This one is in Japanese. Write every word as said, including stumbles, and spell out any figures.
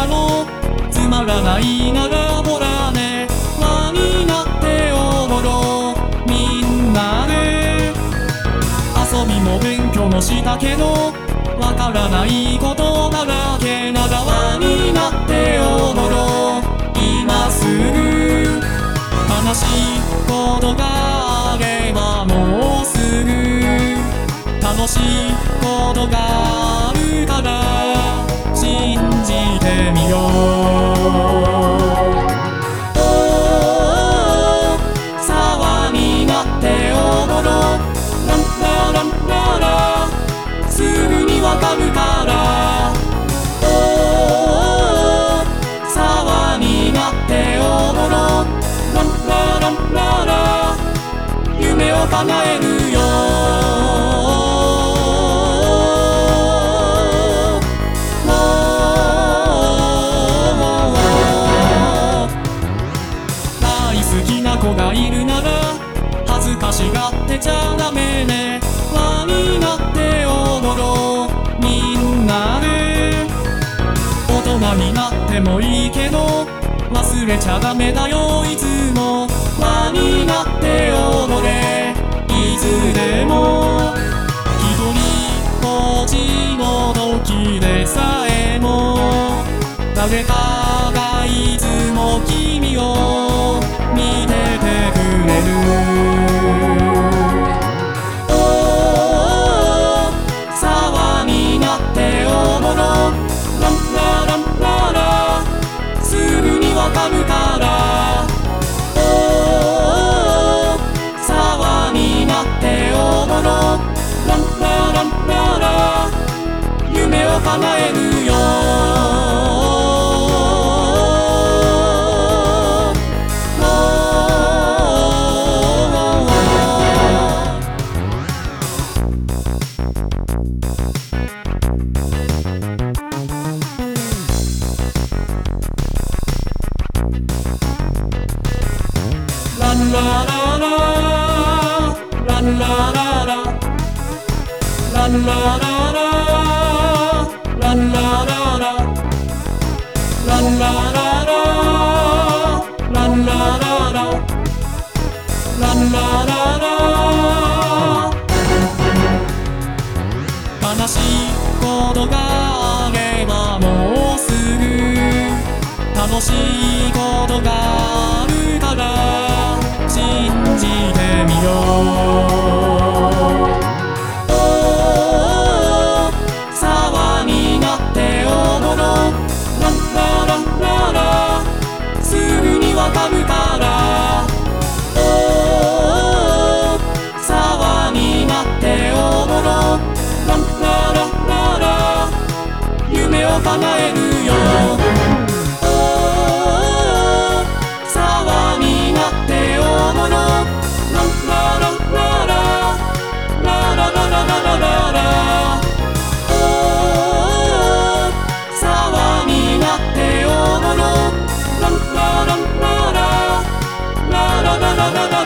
だろう。つまらないならほらね、輪になって踊ろうみんなで。遊びも勉強もしたけどわからないことだらけなら輪になって踊ろう今すぐ。悲しいことがあればもうすぐ楽しいことがあるから信じてみよう。沢になって踊ろうランラランララすぐにわかるから沢になって踊ろうランラランララ夢を叶えるよ。好きな子がいるなら恥ずかしがってちゃダメね。輪になって踊ろうみんなで。大人になってもいいけど忘れちゃダメだよいつも。輪になって踊れいつでも。ひとりぼっちの時でさえも誰かがいつも君を見ててくれる。沢になって踊ろうランラランララすぐにわかるから沢になって踊ろうランラランララ夢を叶えるよ。ランラララランラララランラララランラララランラララランラララランラララ悲しいことがあればもうすぐ楽しいことがあるから信じてみよう。沢になって踊ろうランラランララすぐにわかるから沢になって踊ろうランラランララ夢を叶えるよ。沢になって踊ろうランラランラララララララララ沢になって踊ろうランラランララララララララ